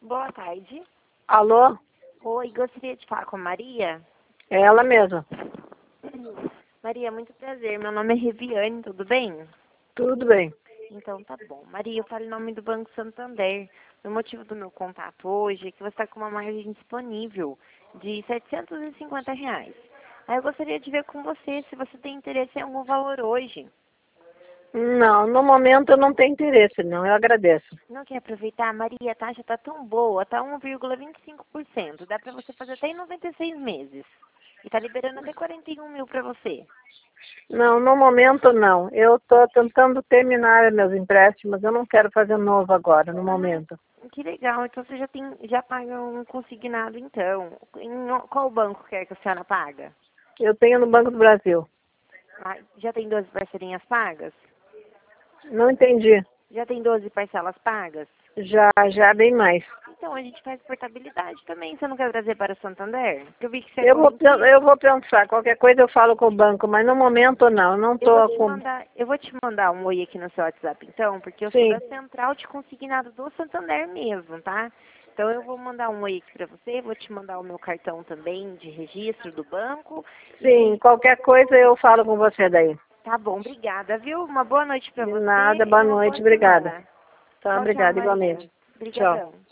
Boa tarde. Alô? Oi, gostaria de falar com a Maria? É ela mesma. Maria, muito prazer. Meu nome é Reviane, tudo bem? Tudo bem. Então tá bom. Maria, eu falo em nome do Banco Santander. O motivo do meu contato hoje é que você está com uma margem disponível de R$ 750. Aí eu gostaria de ver com você se você tem interesse em algum valor hoje. Não, no momento eu não tenho interesse, não. Eu agradeço. Não quer aproveitar? Maria, a taxa tá tão boa, tá 1,25%. Dá para você fazer até em 96 meses. E tá liberando até 41 mil para você. Não, no momento não. Eu estou tentando terminar meus empréstimos. Eu não quero fazer novo agora, no momento. Que legal. Então você já paga um consignado então. Qual banco quer que a senhora paga? Eu tenho no Banco do Brasil. Ah, já tem 12 parcelinhas pagas? Não entendi. Já tem 12 parcelas pagas? Já bem mais. Então a gente faz portabilidade também. Você não quer trazer para o Santander? Porque eu vi que você é Eu vou pensar. Qualquer coisa eu falo com o banco, mas no momento não. Não estou com... Eu vou te mandar um oi aqui no seu WhatsApp, então, porque eu sou Sim, da central de consignado do Santander mesmo, tá? Então eu vou mandar um oi aqui pra você, vou te mandar o meu cartão também de registro do banco. sim. Qualquer coisa eu falo com você daí. Tá bom, obrigada, viu? Uma boa noite pra De você nada. e Boa uma boa noite. Obrigada. semana. Tá, Tchau, tchau, obrigada Maria. igualmente. Tchau. Obrigadão.